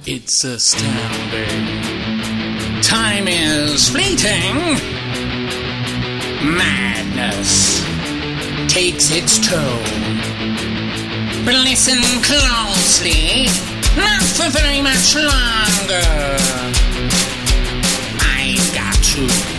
It's astounding. Time is fleeting. Madness takes its toll. But listen closely, not for very much longer. I've got to